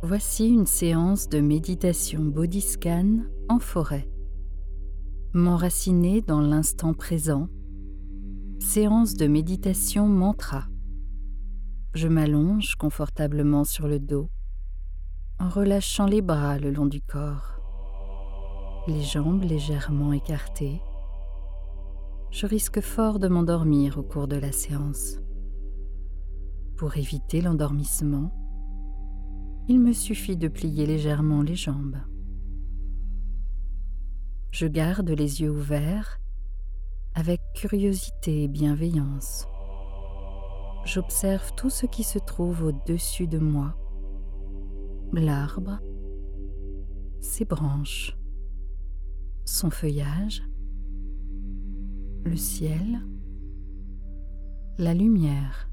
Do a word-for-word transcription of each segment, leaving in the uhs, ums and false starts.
Voici une séance de méditation body scan en forêt. M'enraciner dans l'instant présent. Séance de méditation mantra. Je m'allonge confortablement sur le dos, en relâchant les bras le long du corps, les jambes légèrement écartées. Je risque fort de m'endormir au cours de la séance. Pour éviter l'endormissement, il me suffit de plier légèrement les jambes. Je garde les yeux ouverts avec curiosité et bienveillance. J'observe tout ce qui se trouve au-dessus de moi. L'arbre, ses branches, son feuillage, le ciel, la lumière,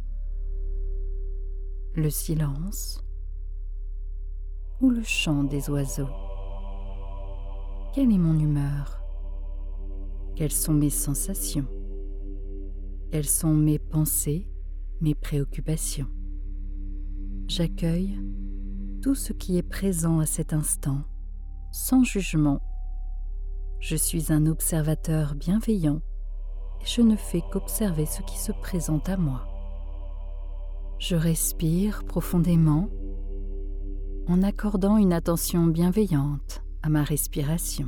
le silence ou le chant des oiseaux. Quelle est mon humeur? Quelles sont mes sensations? Quelles sont mes pensées, mes préoccupations? J'accueille tout ce qui est présent à cet instant, sans jugement. Je suis un observateur bienveillant et je ne fais qu'observer ce qui se présente à moi. Je respire profondément en accordant une attention bienveillante à ma respiration,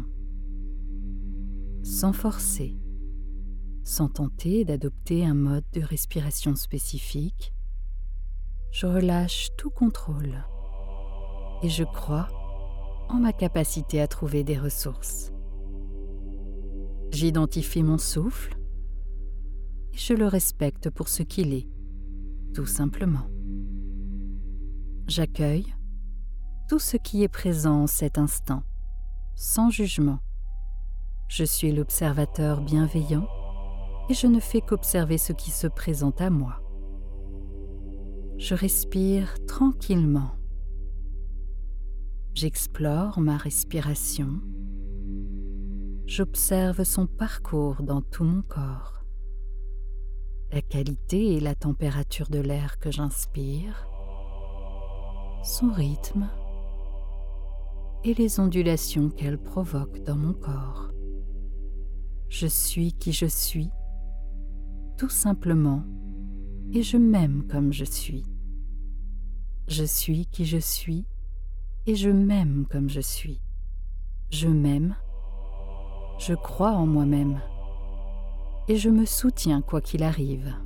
sans forcer, sans tenter d'adopter un mode de respiration spécifique. Je relâche tout contrôle et je crois en ma capacité à trouver des ressources. J'identifie mon souffle et je le respecte pour ce qu'il est, tout simplement. J'accueille tout ce qui est présent en cet instant, sans jugement. Je suis l'observateur bienveillant et je ne fais qu'observer ce qui se présente à moi. Je respire tranquillement. J'explore ma respiration. J'observe son parcours dans tout mon corps. La qualité et la température de l'air que j'inspire, son rythme et les ondulations qu'elle provoque dans mon corps. Je suis qui je suis, tout simplement, et je m'aime comme je suis. Je suis qui je suis, et je m'aime comme je suis. Je m'aime, je crois en moi-même, et je me soutiens quoi qu'il arrive.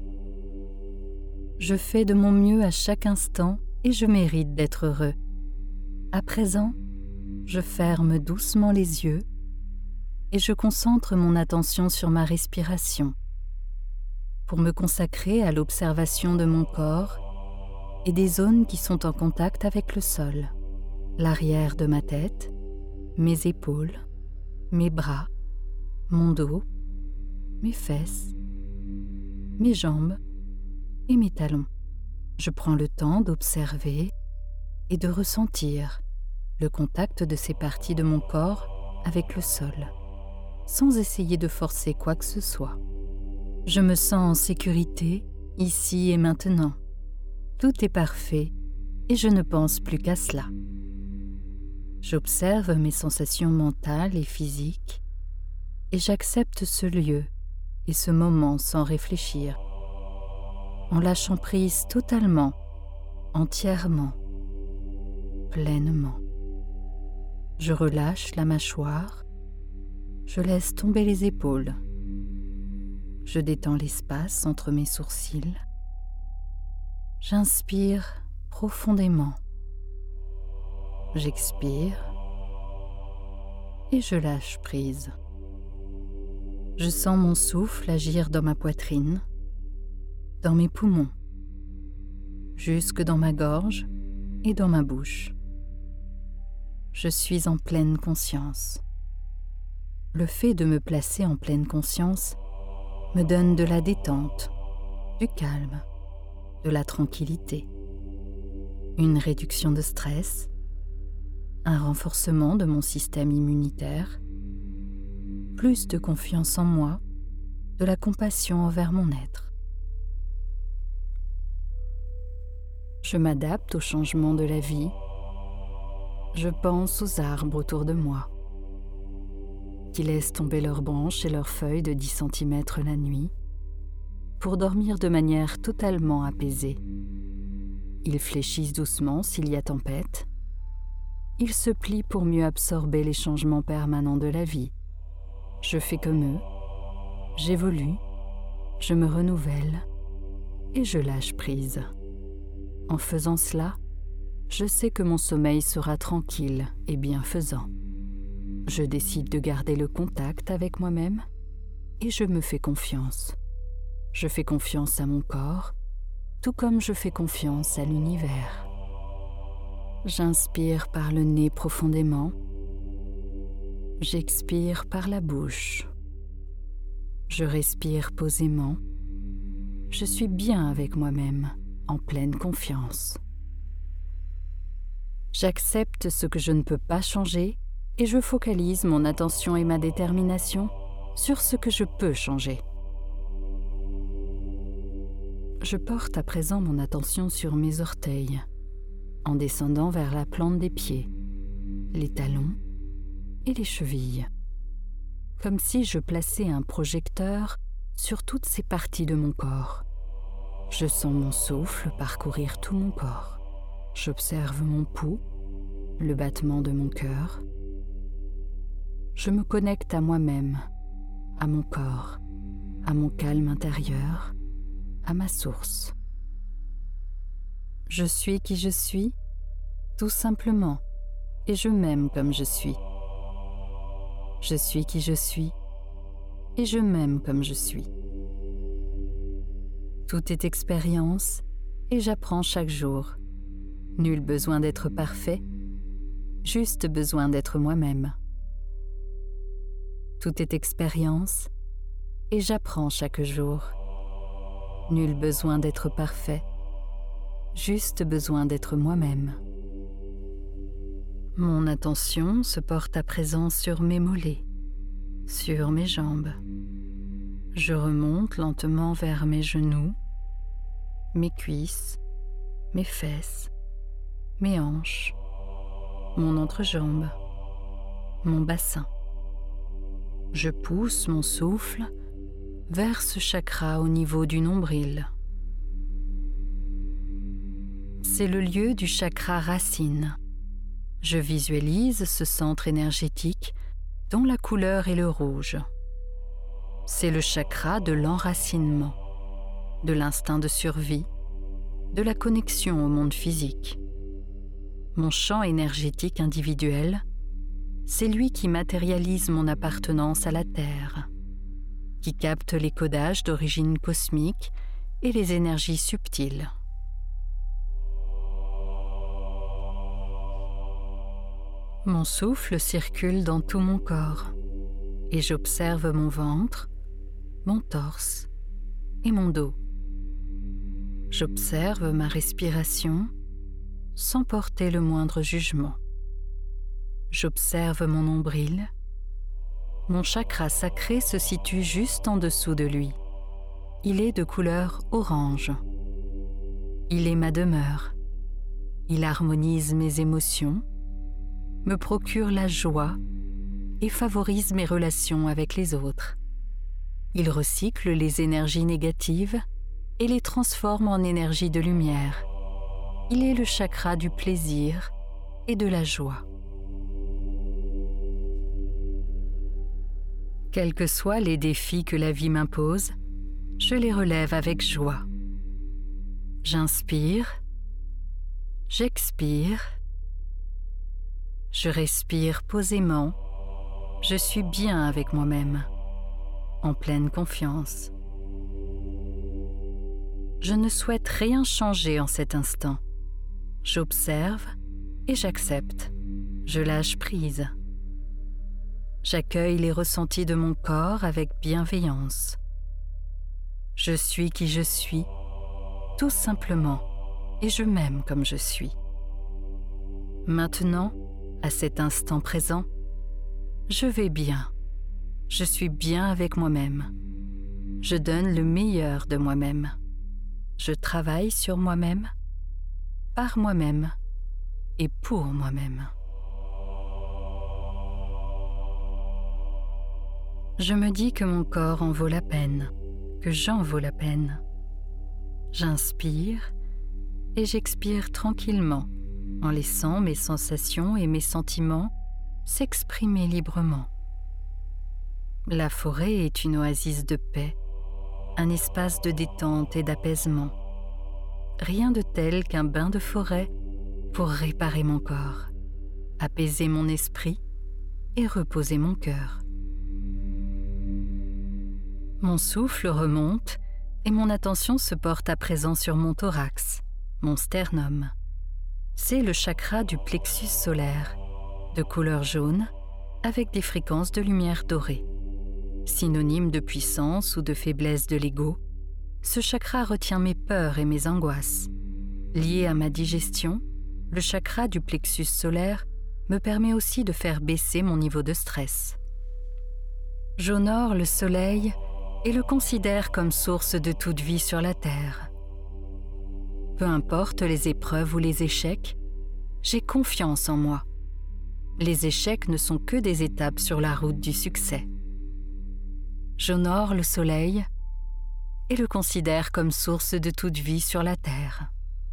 Je fais de mon mieux à chaque instant et je mérite d'être heureux. À présent, je ferme doucement les yeux et je concentre mon attention sur ma respiration pour me consacrer à l'observation de mon corps et des zones qui sont en contact avec le sol, l'arrière de ma tête, mes épaules, mes bras, mon dos, mes fesses, mes jambes et mes talons. Je prends le temps d'observer et de ressentir le contact de ces parties de mon corps avec le sol, sans essayer de forcer quoi que ce soit. Je me sens en sécurité, ici et maintenant. Tout est parfait et je ne pense plus qu'à cela. J'observe mes sensations mentales et physiques et j'accepte ce lieu et ce moment sans réfléchir, en lâchant prise totalement, entièrement, pleinement. Je relâche la mâchoire, je laisse tomber les épaules, je détends l'espace entre mes sourcils, j'inspire profondément, j'expire et je lâche prise. Je sens mon souffle agir dans ma poitrine, dans mes poumons, jusque dans ma gorge et dans ma bouche. Je suis en pleine conscience. Le fait de me placer en pleine conscience me donne de la détente, du calme, de la tranquillité, une réduction de stress, un renforcement de mon système immunitaire, plus de confiance en moi, de la compassion envers mon être. Je m'adapte aux changements de la vie Je pense aux arbres autour de moi, qui laissent tomber leurs branches et leurs feuilles de dix centimètres la nuit, pour dormir de manière totalement apaisée. Ils fléchissent doucement s'il y a tempête. Ils se plient pour mieux absorber les changements permanents de la vie. Je fais comme eux, j'évolue, je me renouvelle et je lâche prise. En faisant cela, je sais que mon sommeil sera tranquille et bienfaisant. Je décide de garder le contact avec moi-même et je me fais confiance. Je fais confiance à mon corps, tout comme je fais confiance à l'univers. J'inspire par le nez profondément. J'expire par la bouche. Je respire posément. Je suis bien avec moi-même, en pleine confiance. J'accepte ce que je ne peux pas changer et je focalise mon attention et ma détermination sur ce que je peux changer. Je porte à présent mon attention sur mes orteils, en descendant vers la plante des pieds, les talons et les chevilles, comme si je plaçais un projecteur sur toutes ces parties de mon corps. Je sens mon souffle parcourir tout mon corps. J'observe mon pouls, le battement de mon cœur. Je me connecte à moi-même, à mon corps, à mon calme intérieur, à ma source. Je suis qui je suis, tout simplement, et je m'aime comme je suis. Je suis qui je suis, et je m'aime comme je suis. Tout est expérience, et j'apprends chaque jour. Nul besoin d'être parfait, juste besoin d'être moi-même. Tout est expérience, et j'apprends chaque jour. Nul besoin d'être parfait, juste besoin d'être moi-même. Mon attention se porte à présent sur mes mollets, sur mes jambes. Je remonte lentement vers mes genoux, mes cuisses, mes fesses, mes hanches, mon entrejambe, mon bassin. Je pousse mon souffle vers ce chakra au niveau du nombril. C'est le lieu du chakra racine. Je visualise ce centre énergétique dont la couleur est le rouge. C'est le chakra de l'enracinement, de l'instinct de survie, de la connexion au monde physique. Mon champ énergétique individuel, c'est lui qui matérialise mon appartenance à la Terre, qui capte les codages d'origine cosmique et les énergies subtiles. Mon souffle circule dans tout mon corps et j'observe mon ventre, mon torse et mon dos. J'observe ma respiration sans porter le moindre jugement. J'observe mon nombril. Mon chakra sacré se situe juste en dessous de lui. Il est de couleur orange. Il est ma demeure. Il harmonise mes émotions, me procure la joie et favorise mes relations avec les autres. Il recycle les énergies négatives et les transforme en énergie de lumière. Il est le chakra du plaisir et de la joie. Quels que soient les défis que la vie m'impose, je les relève avec joie. J'inspire, j'expire, je respire posément, je suis bien avec moi-même, en pleine confiance. Je ne souhaite rien changer en cet instant. J'observe et j'accepte. Je lâche prise. J'accueille les ressentis de mon corps avec bienveillance. Je suis qui je suis, tout simplement, et je m'aime comme je suis. Maintenant, à cet instant présent, je vais bien. Je suis bien avec moi-même. Je donne le meilleur de moi-même. Je travaille sur moi-même, par moi-même et pour moi-même. Je me dis que mon corps en vaut la peine, que j'en vaux la peine. J'inspire et j'expire tranquillement, en laissant mes sensations et mes sentiments s'exprimer librement. La forêt est une oasis de paix, un espace de détente et d'apaisement. Rien de tel qu'un bain de forêt pour réparer mon corps, apaiser mon esprit et reposer mon cœur. Mon souffle remonte et mon attention se porte à présent sur mon thorax, mon sternum. C'est le chakra du plexus solaire, de couleur jaune, avec des fréquences de lumière dorée. Synonyme de puissance ou de faiblesse de l'ego, ce chakra retient mes peurs et mes angoisses. Lié à ma digestion, le chakra du plexus solaire me permet aussi de faire baisser mon niveau de stress. J'honore le soleil et le considère comme source de toute vie sur la terre. Peu importe les épreuves ou les échecs, j'ai confiance en moi. Les échecs ne sont que des étapes sur la route du succès. J'honore le soleil et le considère comme source de toute vie sur la terre.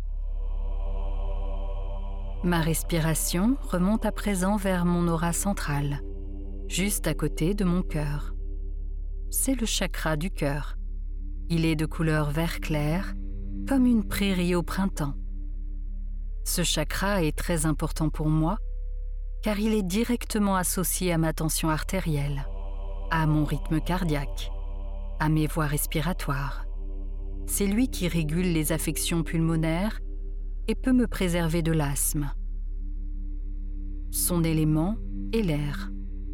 Ma respiration remonte à présent vers mon aura central, juste à côté de mon cœur. C'est le chakra du cœur. Il est de couleur vert clair, comme une prairie au printemps. Ce chakra est très important pour moi, car il est directement associé à ma tension artérielle, à mon rythme cardiaque, à mes voies respiratoires. C'est lui qui régule les affections pulmonaires et peut me préserver de l'asthme. Son élément est l'air.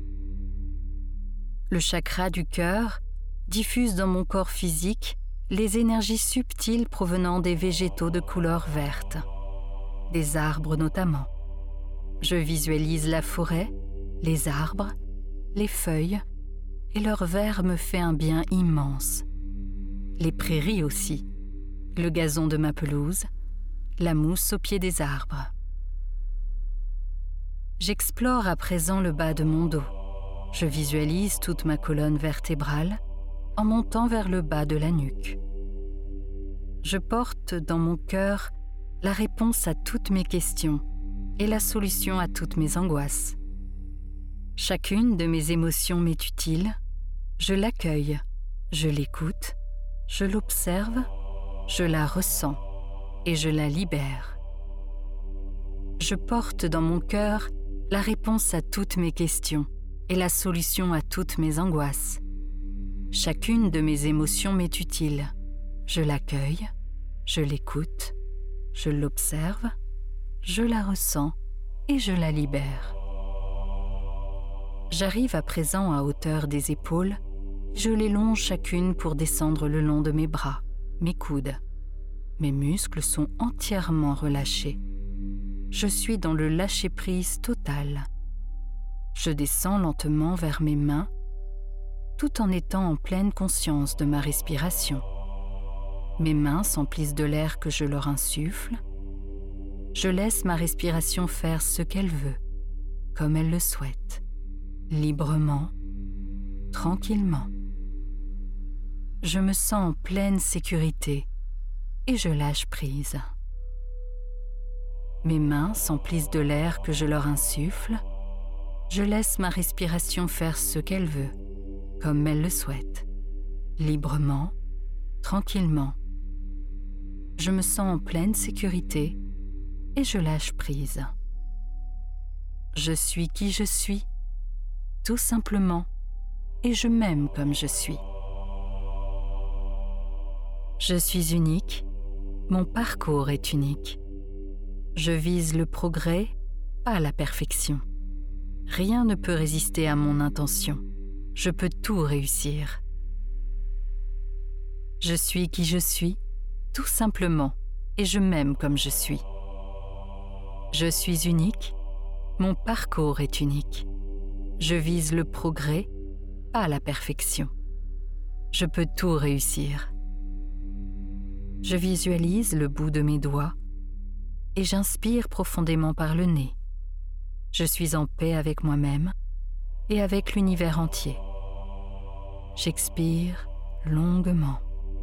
Le chakra du cœur diffuse dans mon corps physique les énergies subtiles provenant des végétaux de couleur verte, des arbres notamment. Je visualise la forêt, les arbres, les feuilles, et leur vert me fait un bien immense. Les prairies aussi, le gazon de ma pelouse, la mousse au pied des arbres. J'explore à présent le bas de mon dos. Je visualise toute ma colonne vertébrale en montant vers le bas de la nuque. Je porte dans mon cœur la réponse à toutes mes questions et la solution à toutes mes angoisses. Chacune de mes émotions m'est utile, je l'accueille, je l'écoute, je l'observe, je la ressens et je la libère. Je porte dans mon cœur la réponse à toutes mes questions et la solution à toutes mes angoisses. Chacune de mes émotions m'est utile, je l'accueille, je l'écoute, je l'observe, je la ressens et je la libère. J'arrive à présent à hauteur des épaules, je les longe chacune pour descendre le long de mes bras, mes coudes. Mes muscles sont entièrement relâchés. Je suis dans le lâcher-prise total. Je descends lentement vers mes mains, tout en étant en pleine conscience de ma respiration. Mes mains s'emplissent de l'air que je leur insuffle. Je laisse ma respiration faire ce qu'elle veut, comme elle le souhaite, librement, tranquillement. Je me sens en pleine sécurité et je lâche prise. Mes mains s'emplissent de l'air que je leur insuffle. Je laisse ma respiration faire ce qu'elle veut, comme elle le souhaite, librement, tranquillement. Je me sens en pleine sécurité et je lâche prise. Je suis qui je suis, tout simplement, et je m'aime comme je suis. Je suis unique, mon parcours est unique. Je vise le progrès, pas la perfection. Rien ne peut résister à mon intention. Je peux tout réussir. Je suis qui je suis, tout simplement, et je m'aime comme je suis. Je suis unique, mon parcours est unique. Je vise le progrès, pas la perfection. Je peux tout réussir. Je visualise le bout de mes doigts et j'inspire profondément par le nez. Je suis en paix avec moi-même et avec l'univers entier. J'expire longuement.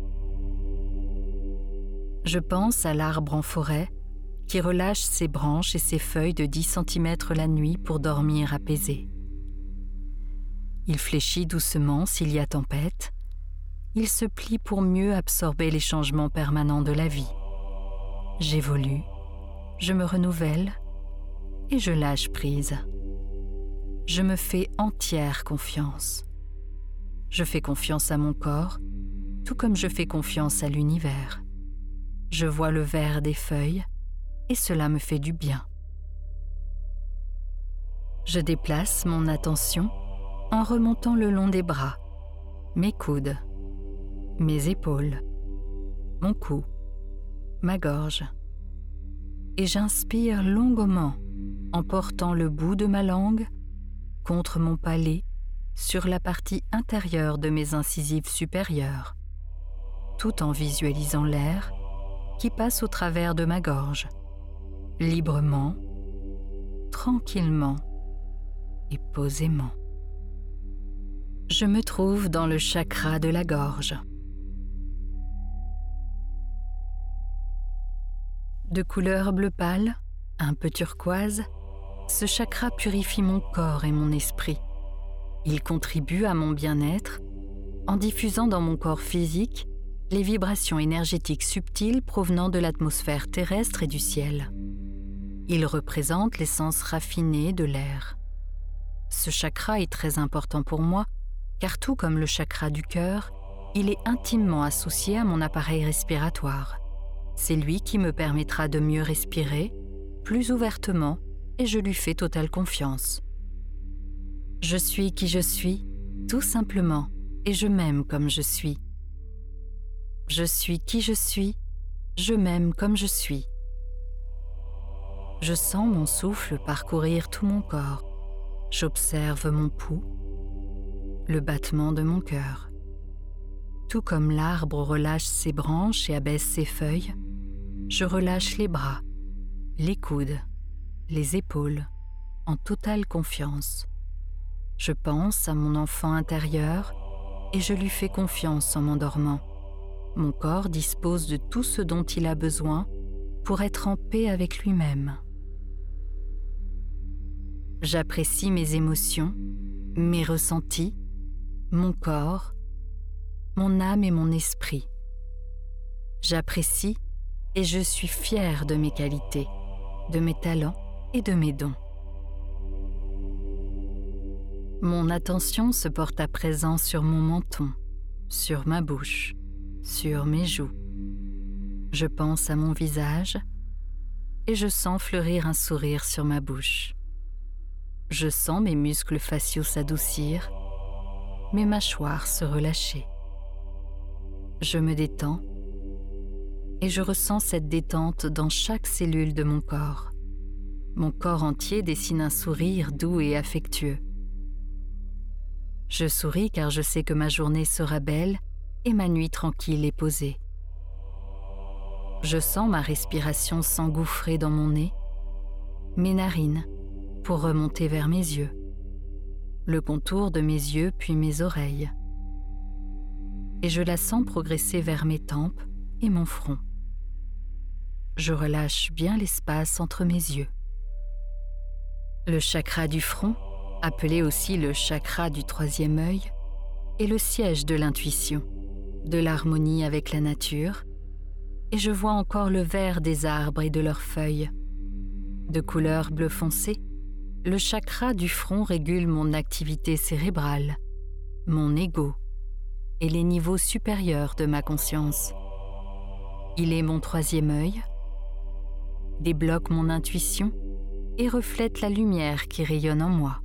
Je pense à l'arbre en forêt qui relâche ses branches et ses feuilles de dix centimètres la nuit pour dormir apaisé. Il fléchit doucement s'il y a tempête. Il se plie pour mieux absorber les changements permanents de la vie. J'évolue, je me renouvelle et je lâche prise. Je me fais entière confiance. Je fais confiance à mon corps, tout comme je fais confiance à l'univers. Je vois le vert des feuilles et cela me fait du bien. Je déplace mon attention en remontant le long des bras, mes coudes, mes épaules, mon cou, ma gorge. Et j'inspire longuement en portant le bout de ma langue contre mon palais sur la partie intérieure de mes incisives supérieures, tout en visualisant l'air qui passe au travers de ma gorge, librement, tranquillement et posément. Je me trouve dans le chakra de la gorge. De couleur bleu pâle, un peu turquoise, ce chakra purifie mon corps et mon esprit. Il contribue à mon bien-être en diffusant dans mon corps physique les vibrations énergétiques subtiles provenant de l'atmosphère terrestre et du ciel. Il représente l'essence raffinée de l'air. Ce chakra est très important pour moi, car tout comme le chakra du cœur, il est intimement associé à mon appareil respiratoire. C'est lui qui me permettra de mieux respirer, plus ouvertement, et je lui fais totale confiance. Je suis qui je suis, tout simplement, et je m'aime comme je suis. Je suis qui je suis, je m'aime comme je suis. Je sens mon souffle parcourir tout mon corps. J'observe mon pouls, le battement de mon cœur. Tout comme l'arbre relâche ses branches et abaisse ses feuilles, je relâche les bras, les coudes, les épaules, en totale confiance. Je pense à mon enfant intérieur et je lui fais confiance en m'endormant. Mon corps dispose de tout ce dont il a besoin pour être en paix avec lui-même. J'apprécie mes émotions, mes ressentis, mon corps, mon âme et mon esprit. J'apprécie et je suis fière de mes qualités, de mes talents et de mes dons. Mon attention se porte à présent sur mon menton, sur ma bouche, sur mes joues. Je pense à mon visage et je sens fleurir un sourire sur ma bouche. Je sens mes muscles faciaux s'adoucir, mes mâchoires se relâcher. Je me détends et je ressens cette détente dans chaque cellule de mon corps. Mon corps entier dessine un sourire doux et affectueux. Je souris car je sais que ma journée sera belle et ma nuit tranquille et posée. Je sens ma respiration s'engouffrer dans mon nez, mes narines, pour remonter vers mes yeux, le contour de mes yeux puis mes oreilles. Et je la sens progresser vers mes tempes et mon front. Je relâche bien l'espace entre mes yeux. Le chakra du front, appelé aussi le chakra du troisième œil, est le siège de l'intuition, de l'harmonie avec la nature, et je vois encore le vert des arbres et de leurs feuilles. De couleur bleu foncé, le chakra du front régule mon activité cérébrale, mon ego et les niveaux supérieurs de ma conscience. Il est mon troisième œil, débloque mon intuition et reflète la lumière qui rayonne en moi.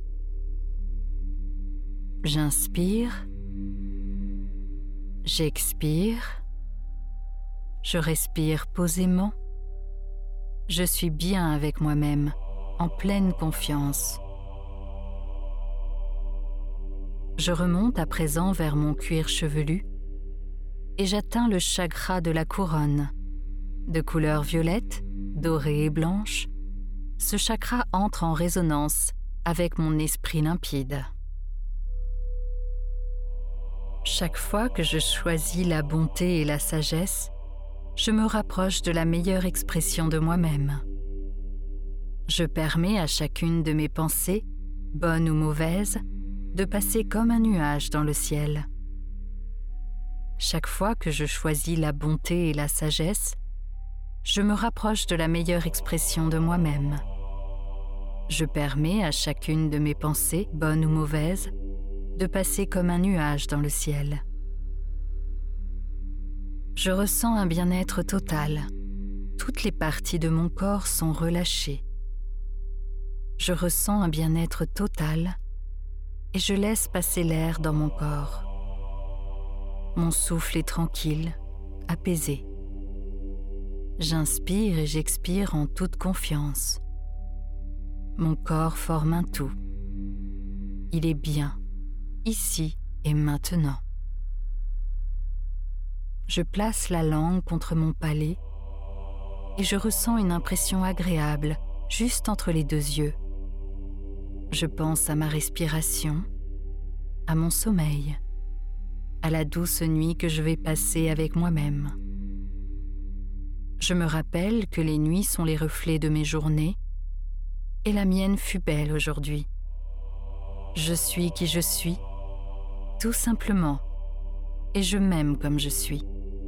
J'inspire, j'expire, je respire posément, je suis bien avec moi-même, en pleine confiance. Je remonte à présent vers mon cuir chevelu et j'atteins le chakra de la couronne. De couleur violette, dorée et blanche, ce chakra entre en résonance avec mon esprit limpide. Chaque fois que je choisis la bonté et la sagesse, je me rapproche de la meilleure expression de moi-même. Je permets à chacune de mes pensées, bonnes ou mauvaises, de passer comme un nuage dans le ciel. Chaque fois que je choisis la bonté et la sagesse, je me rapproche de la meilleure expression de moi-même. Je permets à chacune de mes pensées, bonnes ou mauvaises, de passer comme un nuage dans le ciel. Je ressens un bien-être total. Toutes les parties de mon corps sont relâchées. Je ressens un bien-être total et je laisse passer l'air dans mon corps. Mon souffle est tranquille, apaisé. J'inspire et j'expire en toute confiance. Mon corps forme un tout. Il est bien, ici et maintenant. Je place la langue contre mon palais et je ressens une impression agréable juste entre les deux yeux. Je pense à ma respiration, à mon sommeil, à la douce nuit que je vais passer avec moi-même. Je me rappelle que les nuits sont les reflets de mes journées et la mienne fut belle aujourd'hui. Je suis qui je suis, tout simplement, et je m'aime comme je suis.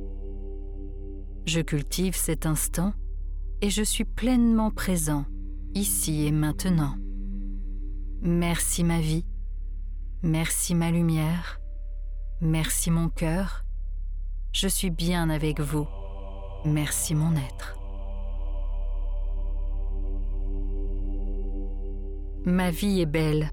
Je cultive cet instant et je suis pleinement présent, ici et maintenant. Merci ma vie, merci ma lumière, merci mon cœur, je suis bien avec vous, merci mon être. Ma vie est belle.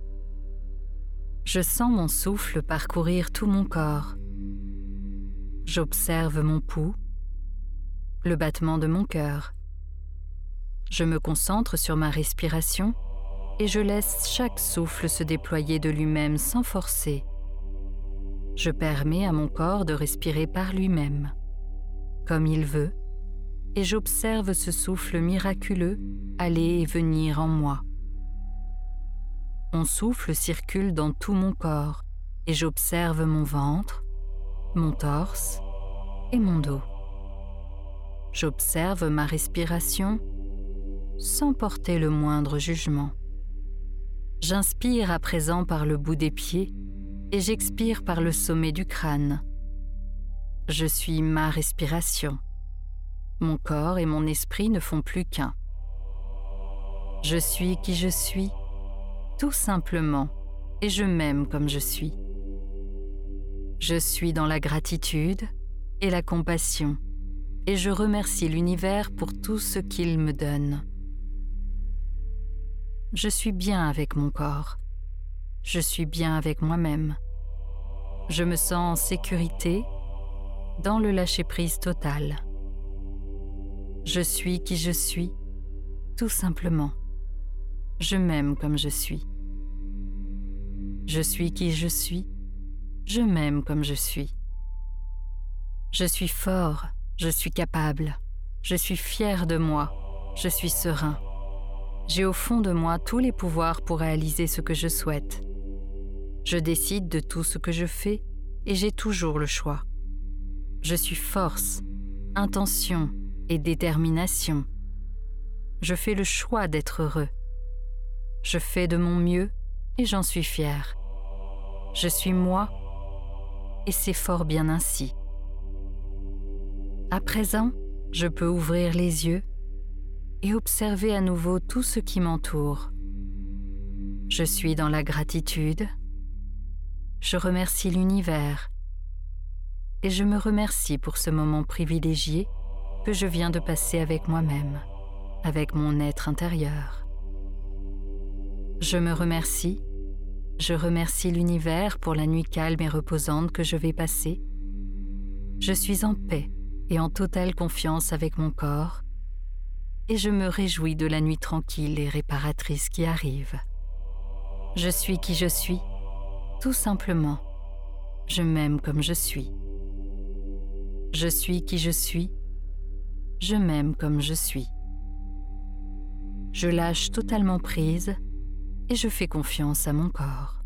Je sens mon souffle parcourir tout mon corps. J'observe mon pouls, le battement de mon cœur. Je me concentre sur ma respiration et je laisse chaque souffle se déployer de lui-même sans forcer. Je permets à mon corps de respirer par lui-même, comme il veut, et j'observe ce souffle miraculeux aller et venir en moi. Mon souffle circule dans tout mon corps et j'observe mon ventre, mon torse et mon dos. J'observe ma respiration sans porter le moindre jugement. J'inspire à présent par le bout des pieds et j'expire par le sommet du crâne. Je suis ma respiration. Mon corps et mon esprit ne font plus qu'un. Je suis qui je suis, tout simplement, et je m'aime comme je suis. Je suis dans la gratitude et la compassion, et je remercie l'univers pour tout ce qu'il me donne. Je suis bien avec mon corps. Je suis bien avec moi-même. Je me sens en sécurité, dans le lâcher-prise total. Je suis qui je suis, tout simplement. Je m'aime comme je suis. Je suis qui je suis, je m'aime comme je suis. Je suis fort, je suis capable, je suis fier de moi, je suis serein. J'ai au fond de moi tous les pouvoirs pour réaliser ce que je souhaite. Je décide de tout ce que je fais et j'ai toujours le choix. Je suis force, intention et détermination. Je fais le choix d'être heureux. Je fais de mon mieux et j'en suis fière. Je suis moi et c'est fort bien ainsi. À présent, je peux ouvrir les yeux et observer à nouveau tout ce qui m'entoure. Je suis dans la gratitude. Je remercie l'univers et je me remercie pour ce moment privilégié que je viens de passer avec moi-même, avec mon être intérieur. Je me remercie, je remercie l'univers pour la nuit calme et reposante que je vais passer. Je suis en paix et en totale confiance avec mon corps et je me réjouis de la nuit tranquille et réparatrice qui arrive. Je suis qui je suis, tout simplement. Je m'aime comme je suis. Je suis qui je suis, je m'aime comme je suis. Je lâche totalement prise et je fais confiance à mon corps.